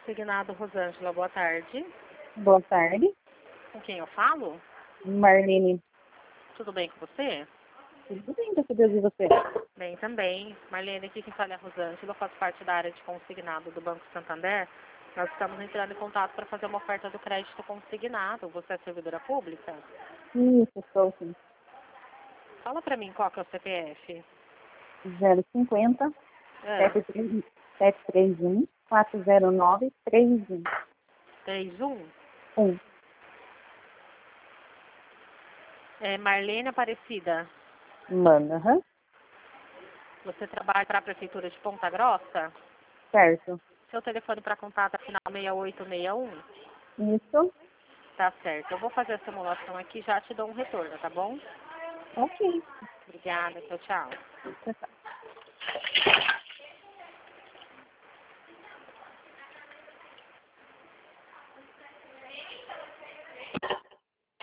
Consignado Rosângela, boa tarde. Boa tarde. Com quem eu falo? Marlene. Tudo bem com você? Tudo bem, graças a Deus, e você? Bem também. Marlene, aqui quem fala é a Rosângela, eu faço parte da área de consignado do Banco Santander. Nós estamos entrando em contato para fazer uma oferta do crédito consignado. Você é servidora pública? Isso, estou sim. Fala para mim qual que é o CPF. 050 É, 731 409 31. 31? 1. É Marlene Aparecida. Manda, aham. Você trabalha para a Prefeitura de Ponta Grossa? Certo. Seu telefone para contato é final 6861? Isso. Tá certo. Eu vou fazer a simulação aqui e já te dou um retorno, tá bom? Ok. Obrigada. Tchau, tchau. Tchau, tchau.